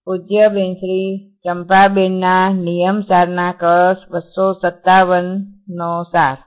પૂજ્ય બેન શ્રી ચંપાબેનના નિયમ સારના કળશ 257 નો સાર.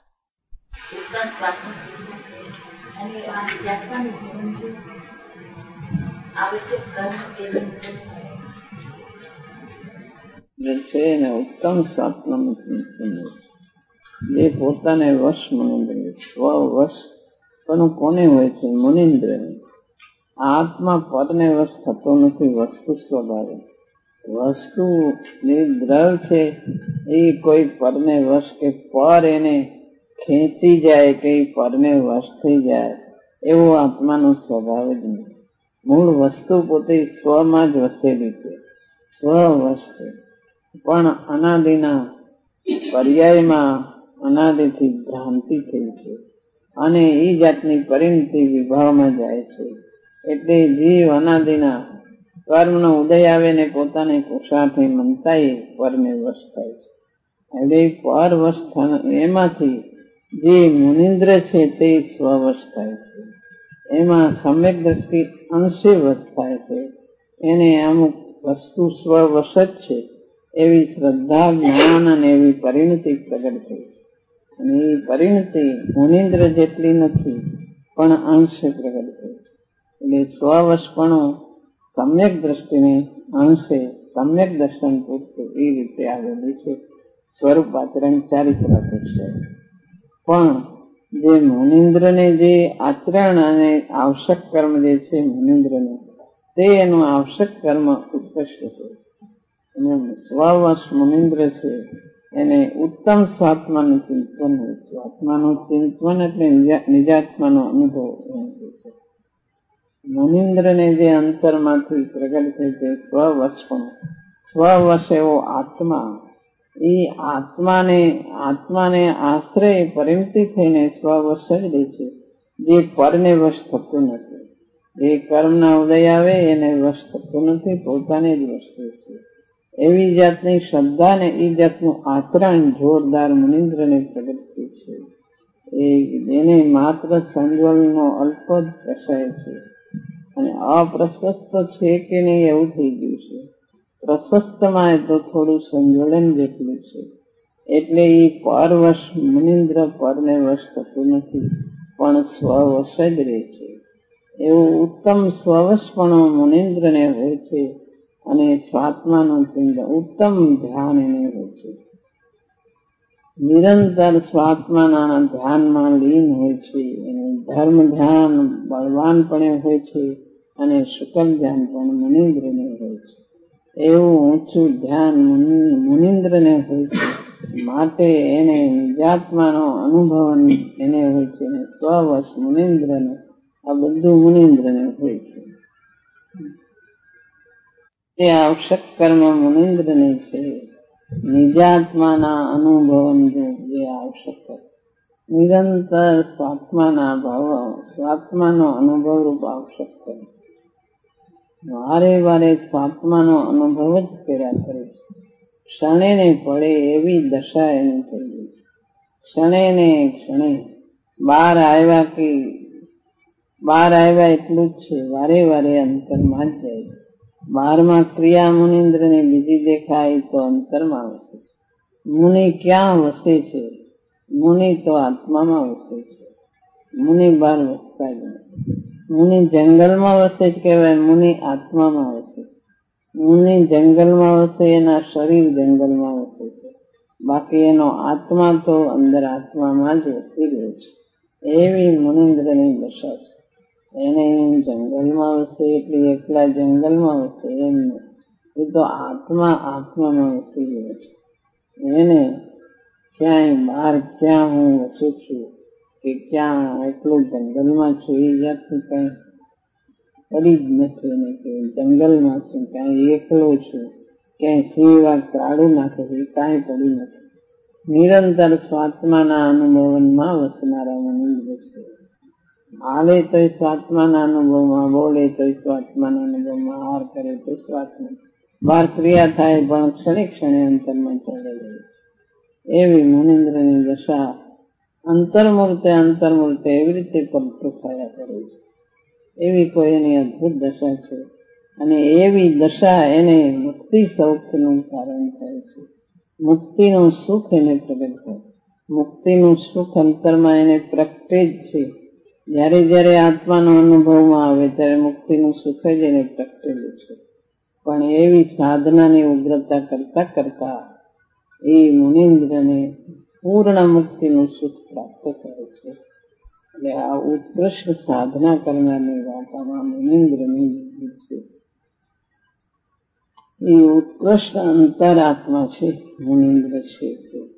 છે એને ઉત્તમ સ્વાત્માનું ચિંતન જે પોતાને વશ મુનિન્દ્ર સ્વ વશ પણ કોને હોય છે? મુનિન્દ્રને. આત્મા પરને વશ થતો નથી વસ્તુ સ્વભાવે. વસ્તુ જે દ્રવ છે એ કોઈ પરને વશ કે પર એને ખેંચી જાય કે પરને વશ થઈ જાય એવો આત્માનો સ્વભાવ જ નથી. મૂળ વસ્તુ પોતે સ્વમાં જ વસેલી છે, સ્વવશ છે. પણ અનાદિના પર્યાયમાં અનાદિથી ભ્રાંતિ થઈ છે અને એ જાતની પરિણતિ વિભાવમાં જાય છે. એટલે જીવ અનાદિના કર્મનો ઉદય આવે ને પોતાને પુરુષાર્થની મનતાએ પરને વશ થાય છે. એટલે પર વશ એમાંથી જે મુનિન્દ્ર છે તે સ્વવશ થાય છે. એમાં સમ્યક દ્રષ્ટિ અંશે વશ થાય છે. એને અમુક વસ્તુ સ્વવશ જ છે એવી શ્રદ્ધા, જ્ઞાન અને એવી પરિણતિ પ્રગટ થઈ છે. અને એ પરિણતિ મુનિન્દ્ર જેટલી નથી પણ અંશે પ્રગટ થઈ છે. એટલે સ્વવશપણો સમ્યક દ્રષ્ટિને અંશે સમ્યક દર્શન પૂરતું એ રીતે આવેલી છે. સ્વરૂપ આચરણ ચારિત્ર પૂરશે. પણ જે મુનિન્દ્રને જે આચરણ અને આવશ્યક કર્મ જે છે મુનિન્દ્રને તે એનું આવશ્યક કર્મ ઉત્કૃષ્ટ છે. અને સ્વવશ મુનિન્દ્ર છે એને ઉત્તમ સ્વાત્માનું ચિંતન હોય છે. આત્માનું ચિંતન એટલે નિજાત્માનો અનુભવ છે. મુનિન્દ્રને જે અંતરમાંથી પ્રગટ થઈ તે સ્વવશ પણ સ્વવશ એવો આત્મા એ આત્માને આશ્રય પરિણતિ થઈને સ્વવશ જ રહે છે. જે પરને વશ થતું નથી. જે કર્મના ઉદય આવે એને વશ થતું નથી, પોતાને જ વશ થાય છે. એવી જાતની શ્રદ્ધા ને એ જાતનું આચરણ જોરદાર મુનિન્દ્રને પ્રગટ થયું છે. એને માત્ર સંજ્વલનો અલ્પ જ કસાય છે અને અપ્રશસ્ત છે કે નહીં એવું થઈ ગયું છે. પ્રશસ્તમાં તો થોડું સંજ્વલન જેટલું છે. એટલે એ પરવશ મુનિન્દ્ર પરને વશ થતું નથી પણ સ્વવશ જ રહે છે. એવું ઉત્તમ સ્વવશપણો મુનિન્દ્રને હોય છે અને સ્વાત્માનું ચિંતન ઉત્તમ ધ્યાન એને હોય છે. નિરંતર સ્વાત્માના ધ્યાનમાં લીન હોય છે. એનું ધર્મ ધ્યાન બળવાનપણે હોય છે અને શુકલ ધ્યાન પણ મુનિન્દ્રને હોય છે. એવું ઊંચું ધ્યાન મુનિન્દ્રને હોય છે. માટે એને નિજાત્માનો અનુભવ એને હોય છે. સ્વવશ મુનિન્દ્રને આ બધું મુનિન્દ્રને હોય છે. તે આવશ્યક કર્મ મુનિન્દ્રને છે. નિજાત્માના અનુભવનું જે આવશ્યક નિરંતર સ્વાત્માના ભાવ સ્વાત્માનો અનુભવ રૂપ આવશ્યક કર્મ વારે વારે સ્વાત્માનો અનુભવ જ કર્યા કરે છે. ક્ષણે ને પડે એવી દશા એની થઈ ગઈ છે. ક્ષણે ને ક્ષણે બહાર આવ્યા એટલું જ છે. વારે વારે અંતરમાં જ જાય છે. બહારમાં ક્રિયા મુનિન્દ્રને બીજી દેખાય તો અંતરમાં વસે છે. મુનિ ક્યાં વસે છે? મુનિ તો આત્મામાં વસે છે. મુનિ બહાર વસતા જ નથી. મુનિ જંગલમાં વસે જ કહેવાય, મુનિ આત્મામાં વસે છે. મુનિ જંગલમાં વસે, એના શરીર જંગલમાં વસે છે. બાકી એનો આત્મા તો અંદર આત્મામાં જ વસી રહ્યો છે. એવી મુનિન્દ્રની દશા છે. એને જંગલમાં વસે એટલે એકલા જંગલમાં વસે એમ નથી. એ તો આત્મામાં વસી ગયો છે. એને ક્યાંય બહાર ક્યાં હું વસું છું કે ક્યાં એટલું જંગલમાં છું એ જાતનું કઈ પડી જ નથી. એને કે જંગલમાં છું, ક્યાંય એકલો છું, ક્યાંય સિંહ ત્રાડું નાખે છે, એ કાંઈ પડી નથી. નિરંતર સ્વાત્માના અનુભવનમાં વસનારા મુનિન્દ્ર છે. હાલે તો સ્વાત્માના અનુભવમાં, બોલે તો સ્વાત્માના અનુભવમાં, હાર કરે તો સ્વાત્મા બહાર ક્રિયા થાય પણ ક્ષણે ક્ષણે અંતરમાં ચાલે જાય. એવી મુનિન્દ્રની દશા અંતર્મૂર્તે એવી રીતે કલ્પતો થયા કરે છે. એવી કોઈ એની અદભુત દશા છે અને એવી દશા એને મુક્તિ સૌખ્યનું કારણ થાય છે. મુક્તિનું સુખ એને પ્રગટ થાય. મુક્તિનું સુખ અંતરમાં એને પ્રગટે જ છે. જ્યારે જ્યારે આત્માનો અનુભવમાં આવે ત્યારે મુક્તિનું સુખ જ એને પ્રગટેલું છે. પણ એવી સાધનાની ઉગ્રતા કરતા કરતા એ મુનિન્દ્રને પૂર્ણ મુક્તિનું સુખ પ્રાપ્ત થાય છે. એટલે આ ઉત્કૃષ્ટ સાધના કરનારની વાર્તામાં મુનિન્દ્રની છે. એ ઉત્કૃષ્ટ અંતરાત્મા છે, મુનિન્દ્ર છે.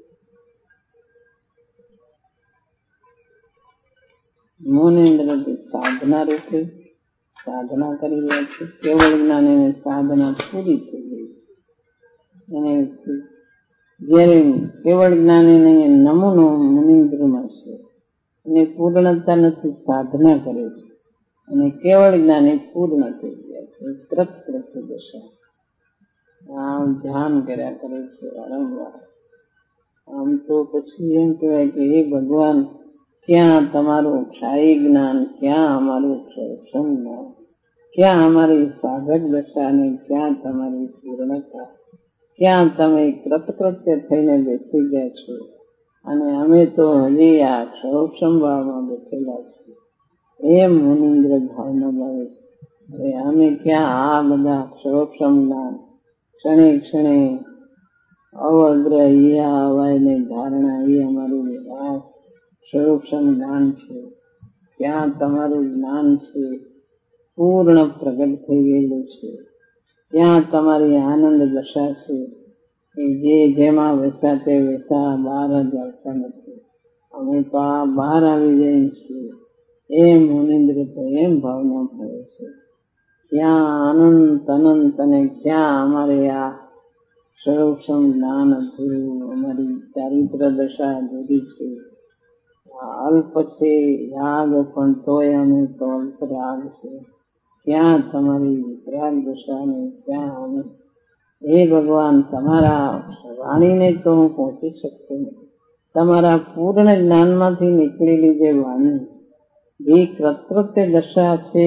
મુનિન્દ્ર સાધના રૂપે સાધના કરી રહ્યા છે. કેવળ જ્ઞાન એને સાધના પૂરી થઈ ગઈ. એને જયારે કેવળ જ્ઞાન એને નમૂનો મુનિન્દ્રમાં છે, એને પૂર્ણતા નથી, સાધના કરે છે. અને કેવળ જ્ઞાન એ પૂર્ણ થઈ ગયા છે. તૃપ્ત દશા આમ ધ્યાન કર્યા કરે છે વારંવાર. આમ તો પછી એમ કહેવાય કે હે ભગવાન, ક્યાં તમારું ક્ષાયી જ્ઞાન, ક્યાં અમારું ક્ષમ જ્ઞાન, ક્યાં અમારી સાધક દશા ને ક્યાં તમારી પૂર્ણતા, ક્યાં તમે કૃતકૃત્ય થઈને બેસી ગયા છો અને અમે તો હજી આ ક્ષરોક્ષમ ભાવમાં બેઠેલા છીએ. એમ મુનિન્દ્ર ભાવના ભાવે છે. અમે ક્યાં આ બધા ક્ષરોક્ષમ જ્ઞાન ક્ષણે ક્ષણે અવગ્ર અવાયને ધારણા એ અમારું ક્ષરોક્ષમ જ્ઞાન છે. ક્યાં તમારું જ્ઞાન છે પૂર્ણ પ્રગટ થઈ ગયેલું છે. ત્યાં તમારી આનંદ દશા છે કે જે જેમાં વેસા તે વેસા બહાર જ આવતા નથી. અમે તો આ બહાર આવી જઈએ છીએ. એમ મુનિન્દ્ર તો એમ ભાવના મળે છે. ક્યાં અનંત અનંત અને ક્યાં અમારે આ સર્વક્ષમ જ્ઞાન અધૂરું, અમારી ચારિત્ર દશા અધૂરી છે. અલ્પ છે યાદ, પણ તોય અમે તો અલ્પ રાગ છે. ક્યાં તમારી વિતરાગ દશા ને ક્યાં અમે. હે ભગવાન, તમારા વાણીને તો હું પહોંચી શકતો નથી. તમારા પૂર્ણ જ્ઞાનમાંથી નીકળેલી જે વાણી, જે કૃતકૃત્ય દશા છે,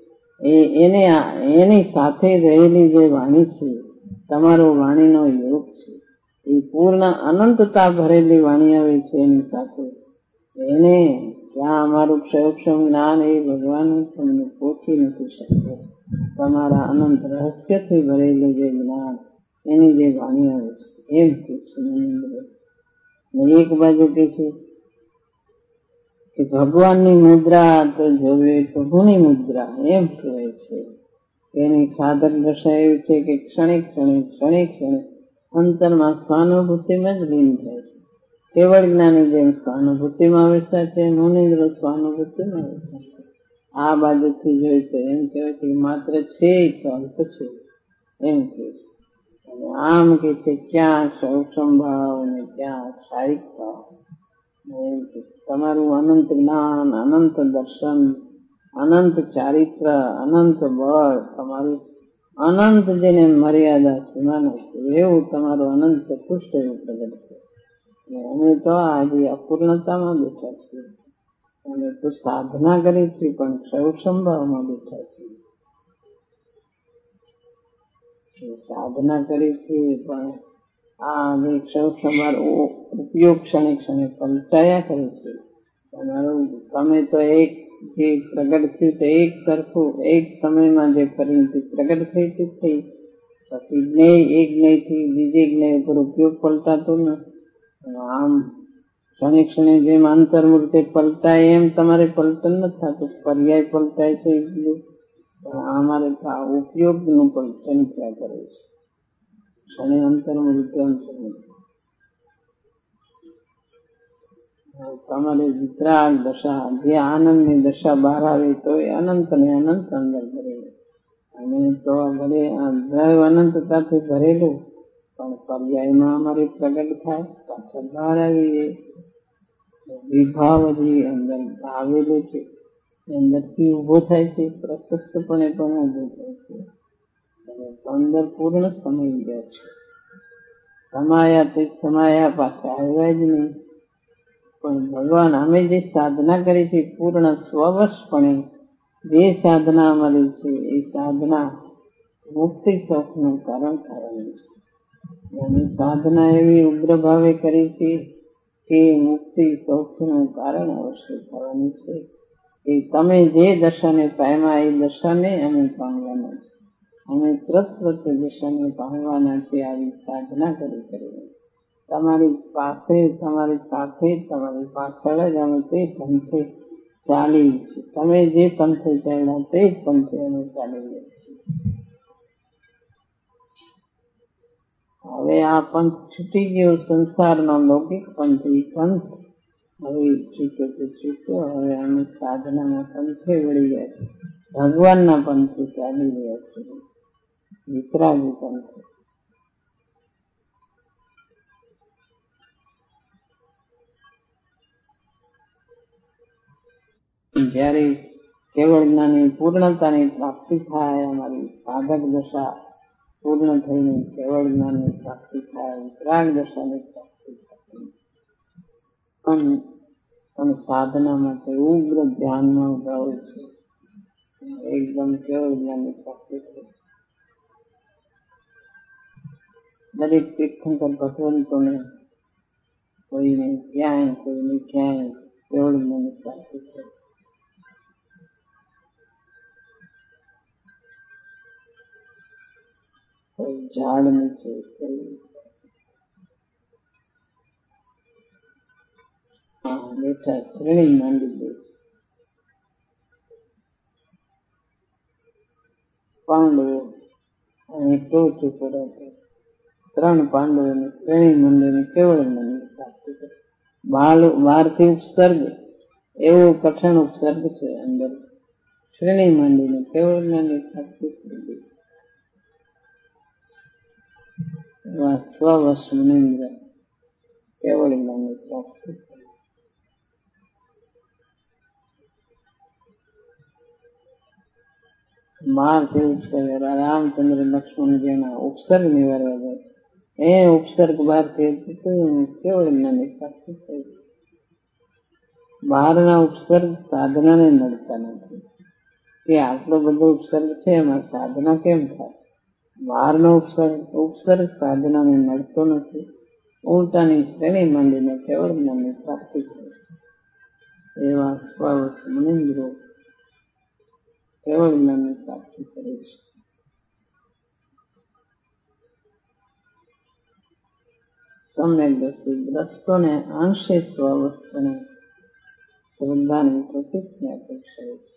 એની સાથે રહેલી જે વાણી છે, તમારો વાણીનો યોગ છે. એ પૂર્ણ અનંતતા ભરેલી વાણી આવે છે એની સાથે. એને ક્યાં અમારું ક્ષયક્ષમ જ્ઞાન એ ભગવાન તમને પહોંચી નથી શકતો. તમારા અનંત રહસ્યથી ભરેલું જે જ્ઞાન, એની જે વાણી આવે છે એમ કે છે. એક બાજુ કે છે કે ભગવાનની મુદ્રા તો જોવે પ્રભુની મુદ્રા, એમ કહેવાય છે. એની સાધક દશા એવી છે કે ક્ષણે ક્ષણે અંતરમાં સ્વાનુભૂતિમાં જ લીન થાય છે. કેવળ જ્ઞાની જેમ સ્વાનુભૂતિમાં બેસા છે, મુનિન્દ્ર સ્વાનુભૂતિમાં બેસા છે. આ બાજુથી જોઈ તો એમ કહેવાય કે માત્ર છે તો અલ્પ છે, એમ કહે છે. અને આમ કે છે ક્યાં સૌક્ષમ ભાવ અને ક્યાં ક્ષાયિક ભાવ. તમારું અનંત જ્ઞાન, અનંત દર્શન, અનંત ચારિત્ર, અનંત બળ, તમારું અનંત જેને મર્યાદા સીમા નથી એવું તમારું અનંત ચતુષ્ટ એવું પ્રગટ છે. અમે તો આજે અપૂર્ણતામાં બેઠા છીએ. અમે તો સાધના કરી છે પણ સૌક્ષમ ભાવમાં બેઠા છીએ. સાધના કરી છે પણ આ જે સૌક્ષમ ઉપયોગ ક્ષણે ક્ષણે પલટાયા કરે છે. તમારું તમે તો એક જે પ્રગટ થયું તે એક સરખું એક સમયમાં જે પરિણતિ પ્રગટ થઈ તે થઈ. પછી જ્ઞેય એક જ્ઞેયથી બીજે જ્ઞેય ઉપર ઉપયોગ પલટાતો નથી. આમ ક્ષણે ક્ષણે જેમ અંતર્મૂર્તે પલટાય એમ તમારે પલટન નથી થતું. પર્યાય પલટાય છે એટલું, પણ અમારે તો આ ઉપયોગનું પલટન ક્યાં કરે છે. ક્ષણે અંતર્મૂર્તે તમારે વિતરાગ દશા, જે આનંદની દશા બહાર આવે તો એ અનંત ને અનંત અંદર ભરેલું. અને તો ભલે અનંતતાથી ભરેલું, પણ પર્યાયમાં અમારી પ્રગટ થાય, પાછળ બહાર આવી વિભાવ જે અંદર આવેલું છે અંદરથી ઉભો થાય છે, પ્રશસ્તપણે પણ ઉભો થાય છે. અને અંદર પૂર્ણ સમય ગયા છે. સમાયા તે સમાયા પાછા આવ્યા જ નહીં. પણ ભગવાન અમે જે સાધના કરી છે પૂર્ણ સ્વવશપણે જે સાધના અમારી છે એ સાધના મુક્તિ સુખનું કારણ થવાનું છે. એની સાધના એવી ઉગ્ર ભાવે કરી છે કે મુક્તિ સુખનું કારણ અવશ્ય થવાનું છે. કે તમે જે દશાને પામ્યા એ દશાને અમે પામવાના છે. અમે તરત દશાને પામવાના છે. આવી સાધના કરી તમારી પાસે, તમારી સાથે, તમારી પાછળ જ અમે તે પંથે ચાલી છે. તમે જે પંથે ચાલ્યા તે જ પંથે અમે ચાલી રહ્યા છીએ. હવે આ પંથ છૂટી ગયો, સંસારનો લૌકિક પંથ. એ પંથ હવે છૂટ્યો. હવે અમે સાધનાના પંથે વળી ગયા છીએ. ભગવાનના પંથે ચાલી રહ્યા છીએ. વિતરાગી પંથે. જયારે કેવળ જ્ઞાની પૂર્ણતાની પ્રાપ્તિ થાય, અમારી સાધક દશા પૂર્ણ થઈને કેવળ જ્ઞાનની પ્રાપ્તિ થાય, વિતરાગ દશાની પ્રાપ્તિ થાય, પણ સાધના માટે ઉગ્ર ધ્યાનમાં ઉભા હોય છે. એકદમ કેવળ જ્ઞાનની પ્રાપ્તિ થાય છે. દરેક તીર્થંકર ભગવંતોને કોઈને ક્યાંય કેવળ જ્ઞાનની પ્રાપ્તિ થાય. કોઈ ઝાડ નીચે, બેઠા શ્રેણી માંડી દે છે. પાંડવો અને ટોચ ઉપર 3 પાંડવોની શ્રેણી મંડીને કેવળ જ્ઞાનની પ્રાપ્તિ કરે. 12થી ઉપસર્ગ, એવો કઠણ ઉપસર્ગ છે. અંદર શ્રેણી માંડીને કેવળ જ્ઞાનની પ્રાપ્તિ કરી. સ્વવશ મુનિન્દ્ર કેવળ જ્ઞાનની પ્રાપ્તિ કરી. મારથી ઉપસર્ગ રામચંદ્ર લક્ષ્મણ જેના ઉપસર્ગ નિવારવા જાય, એ ઉપસર્ગ 12થી કેવળ જ્ઞાનની પ્રાપ્તિ થઈ. બહારના ઉપસર્ગ સાધનાને નડતા નથી કે આટલો બધો ઉપસર્ગ છે, એમાં સાધના કેમ થાય? બહારનો ઉપસર્ગ સાધનાને નડતો નથી. ઉલટાની શ્રેણી માંડીને કેવળ જ્ઞાનની પ્રાપ્તિ થઈ. એવા સ્વવશ મુનિન્દ્રો કેવળ જ્ઞાનની પ્રાપ્તિ કરે છે. સમ્યક દ્રષ્ટિ દ્રષ્ટોને અંશે સ્વવસ્તને શ્રદ્ધાની પ્રતિજ્ઞા અપેક્ષા છે.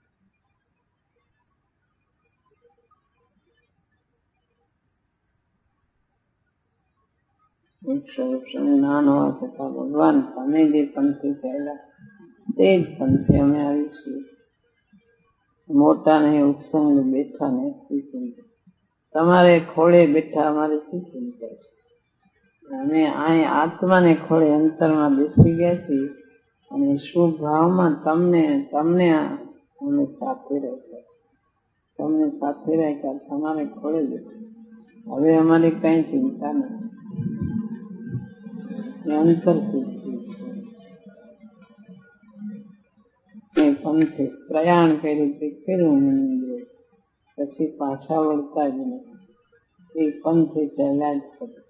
નાનો હોવા છતાં ભગવાન તમે જે પંથે ચાલ્યા તે જ પંથે અમે આવી છીએ. મોટા ને ઉત્સંગ બેઠા ને શું ચિંતા? તમારે ખોળે બેઠા અમારે શું ચિંતા છે? અમે અહીં આત્માને ખોળે અંતરમાં બેસી ગયા છીએ અને શુભ ભાવમાં તમને અમે સાથે રાખ્યા, તમારે ખોળે બેઠા. હવે અમારી કઈ ચિંતા નથી. અંતર સિદ્ધિ છે. પંથે પ્રયાણ કર્યું તે કર્યું મુનિન્દ્રો, પછી પાછા વળતા જ નથી. એ પંથે ચાલ્યા જ કરે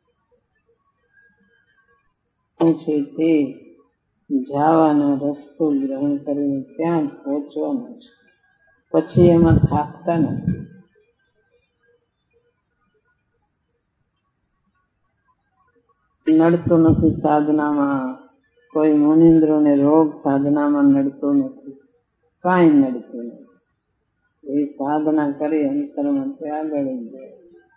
છે. તે જવાનો રસ્તો ગ્રહણ કરીને ત્યાં જ પહોંચવાનો છે. પછી એમાં થાકતા નથી. નડતો નથી સાધનામાં. કોઈ મુનિન્દ્રોને રોગ સાધનામાં નડતો નથી, કાંઈ નડતું નથી. એ સાધના કરી અંતરમાં તે આગળ જાય.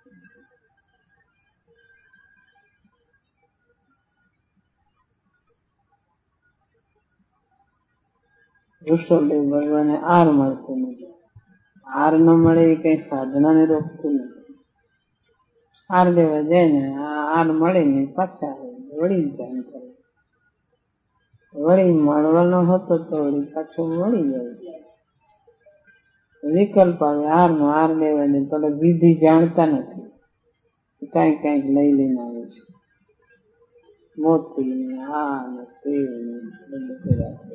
ઋષભદેવ ભગવાને આર મળતું નથી. આર ન મળે એ કઈ સાધનાને રોકતું નથી. આર દેવા જાય ને આર મળે ને પાછા વળી ધ્યાન કરે. વળી મળવાનો હતો તો વળી પાછો મળી જાય. વિકલ્પ આવે આરનો, આર લેવાને તો વિધિ જાણતા નથી. કઈક લઈ લઈને આવે છે. મોતી ને આ ને તે રાખે.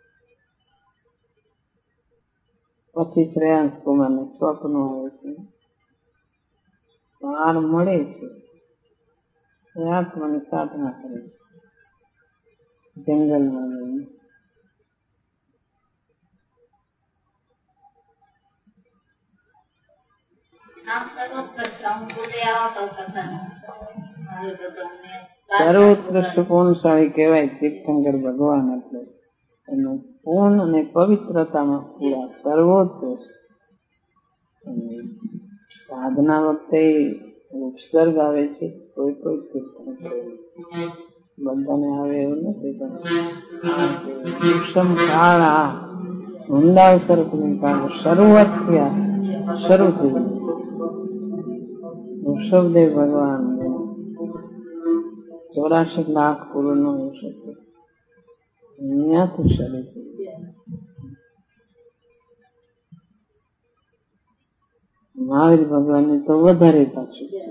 પછી શ્રેયાંશ કુમાર ને સ્વપ્નો આવે છે. પાર મળે છે એ આત્માની સાધના કરે છે જંગલમાં રહીને. સર્વોત્કૃષ્ટ પૂર્ણશાળી કહેવાય તીર્થંકર ભગવાન. એટલે એનું પૂર્ણ અને પવિત્રતામાં પૂરા સર્વોત્કૃષ્ટ. સાધના વખતે ઉપસર્ગ આવે છે, કોઈ કોઈ તીર્થંકર બધાને આવે એવું નથી, પણ સૂક્ષ્મ કાળ આ વૃંદાવસર શરૂઆત થયા શરૂ થયું. ઋષભદેવ ભગવાન 84 લાખ પૂર્વનો ઋષભદેવ અહીંયાથી શરૂ થયું. મહાવીર ભગવાન તો વધારે પાછું છે.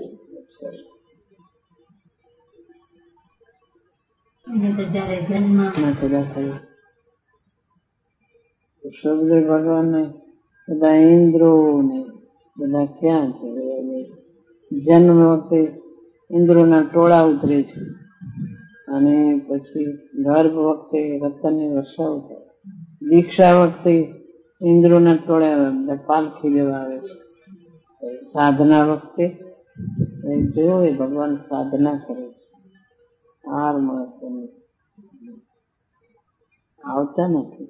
ઋષભદેવ ભગવાન ને બધા ઇન્દ્રો ને બધા ક્યાં છે? જન્મ વખતે ઇન્દ્રોના ટોળા ઉતરે છે અને પછી ગર્ભ વખતે રતનની વર્ષાઓ થાય. દીક્ષા વખતે ઇન્દ્રોના ટોળા પાલખી લેવા આવે છે. સાધના વખતે જોયું ભગવાન સાધના કરે છે. હાર મળે આવતા નથી.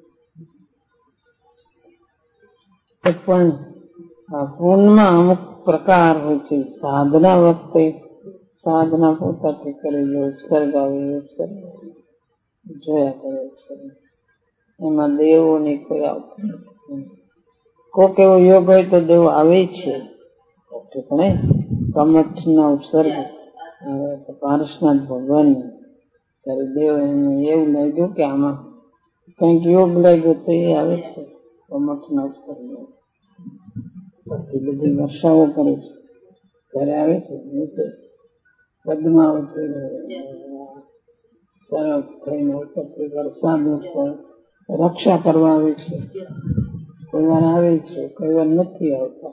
પણ પૂર્ણમાં અમુક પ્રકાર હોય છે. સાધના વખતે સાધના પોતાથી કરેલી ઉપસર્ગ આવે, ઉપસર્ગ જોયા કરે ઉપસર્ગ. એમાં દેવોની કોઈ આવતું નથી. કોઈક એવો યોગ હોય તો દેવો આવે છે. કમઠના ઉપસર્ગ પારસનાથ ભગવાન ત્યારે દેવ એને એવું લાગ્યું કે આમાં કઈક યોગ લાગ્યો તો એ આવે છે. કમઠના ઉપસર્ગ પછી બધી વર્ષાઓ કરે છે ત્યારે આવે છે. નીચે પદ્માવતી સરળ થઈને ઉપરથી વરસાદ રક્ષા કરવા આવે છે. કોઈ વાર આવે છે, કોઈ વાર નથી આવતા.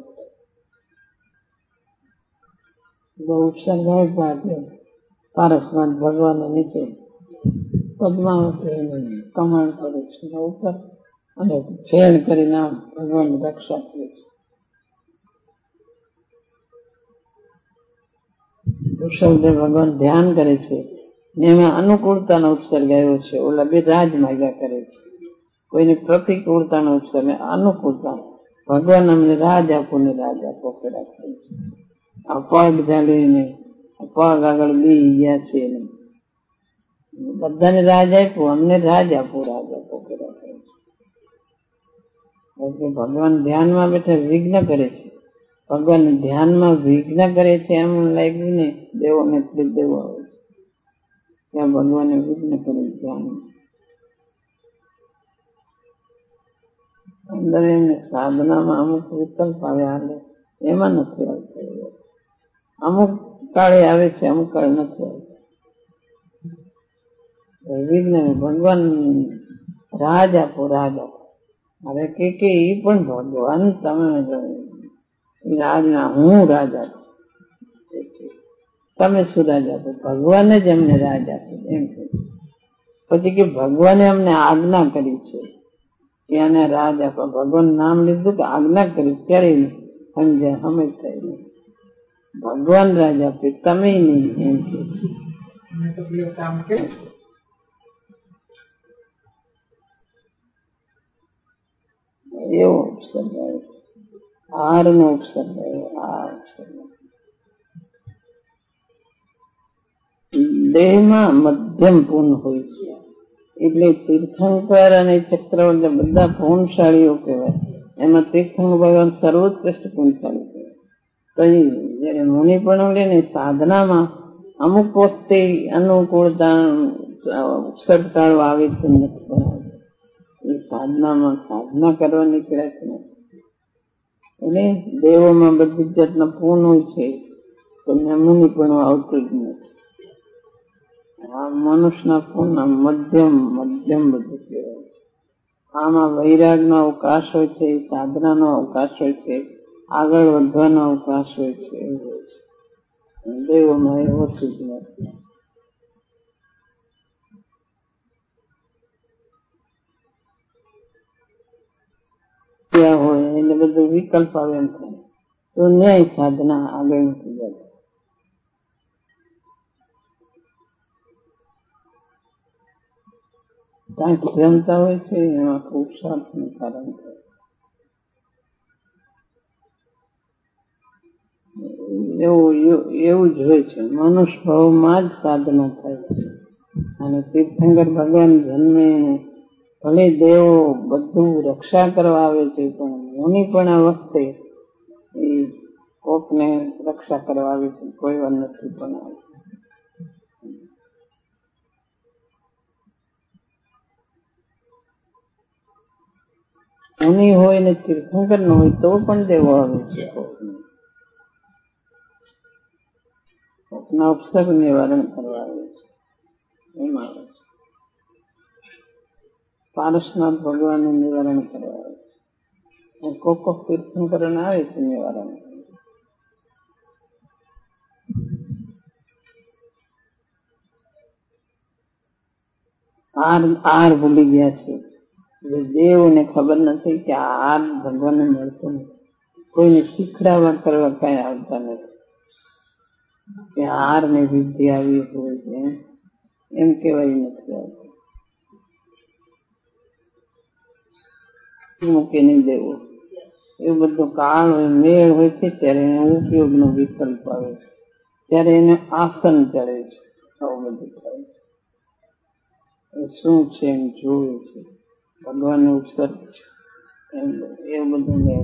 બહુ ઉપસર્ગ આવે પારસનાથ ભગવાન નીચે પદ્માવતી કમળ કરે છે ઉપર અને ફેર કરીને ભગવાન રક્ષા કરે છે. ઋષભદેવ ભગવાન ધ્યાન કરે છે એમાં અનુકૂળતાનો ઉપસર્ગ આવ્યો છે. ઓલા બે રાજ માગ્યા કરે છે. કોઈને પ્રતિકૂળતાનો ઉપસર્ગ, અનુકૂળતા. ભગવાન અમને રાજ આપો ને રાજ આપો કર્યા કરે છે. આ પગ ચાલીને પગ આગળ બી ગયા છે. બધાને રાજ આપ્યું, અમને રાજ આપો કર્યા કરે છે. ભગવાન ધ્યાનમાં બેઠા વિઘ્ન કરે છે. ભગવાન ધ્યાનમાં વિઘ્ન કરે છે એમ લાગ્યું ને દેવોને દેવો આવે છે ત્યાં ભગવાને વિઘ્ન કરે ધ્યાનમાં. અંદર એમને સાધનામાં અમુક વિકલ્પ આવ્યા એમાં નથી આવતા. અમુક કાળે આવે છે, અમુક કાળે નથી આવતા. વિઘ્ન ભગવાન રાજ આપો રાજ આપો. હવે કે એ પણ ભગવાન તમે રાજના હું રાજ આપું, તમે શું રાજ આપો? ભગવાને જ અમને રાજ આપ્યું એમ કે પછી કે ભગવાને અમને આજ્ઞા કરી છે કે આને રાજ આપો. ભગવાન નામ લીધું કે આજ્ઞા કરી ત્યારે સમજ્યા સમજ થાય. ભગવાન રાજ આપે તમે નહીં એમ કે એવો ઉપસર્ગ આવે છે. હાર નો ઉપસર્ગ આવ્યો. દેહમાં મધ્યમ પૂર્ણ હોય છે એટલે તીર્થંકર અને ચક્રવર્તી બધા પૂર્ણશાળીઓ કહેવાય. એમાં તીર્થંકર ભગવાન સર્વોત્કૃષ્ટ પૂર્ણશાળી કહેવાય. તો જયારે મુનિ પણ લે ને સાધનામાં અમુક વખતે અનુકૂળતા ઉપસર્ગ ટાળવા આવે છે નથી. એ સાધનામાં સાધના કરવા નીકળ્યા છે એટલે દેવોમાં બધી જાતના પૂર્ણ હોય છે તો મુનિ પણ આવતું જ નથી. આ મનુષ્યના પૂર્ણ મધ્યમ બધું કહેવાય. આમાં વૈરાગનો અવકાશ હોય છે, સાધનાનો અવકાશ હોય છે, આગળ વધવાનો અવકાશ હોય છે એવું હોય છે. દેવોમાં એ હોતું જ નથી. ત્યાં હોય એટલે બધું વિકલ્પ આવે એમ થાય તો ન્યાય સાધના આગળ નથી જતી. કાંઈક ક્ષમતા હોય છે એમાં પુરુષાર્થનું કારણ થાય. એવું જ હોય છે. મનુષ્ય ભાવમાં જ સાધના થાય છે. અને તીર્થંકર ભગવાન જન્મે ભલે દેવો બધું રક્ષા કરવા આવે છે પણ મુનિ પણ આ વખતે એ કોકને રક્ષા કરવા આવે છે, કોઈ વાર નથી પણ આવે. મુનિ હોય ને તીર્થંકર ન હોય તો પણ દેવો આવે છે. કોકના ઉપસર્ગ નિવારણ કરવા આવે છે એમાં આવે છે. પારસનાથ ભગવાનનું નિવારણ કરવા આવે છે. કોક તીર્થંકર આવે છે નિવારણ. આર ભૂલી ગયા છે. દેવને ખબર નથી કે આ આર ભગવાનને મળતો નથી. કોઈને શીખડાવવા કરવા કઈ આવતા નથી કે આર ને વિધિ આવી હોય છે એમ કેવાય નથી આવતું. મૂકી નહીં દેવો એવું બધું કાળ હોય મેળ હોય છે ત્યારે એને ઉપયોગનો વિકલ્પ આવે છે ત્યારે એને આસન ચડે છે. આવું બધું થાય છે. શું છે એમ જોવે છે, ભગવાન નું ઉપસર્ગ છે એવું બધું મેળ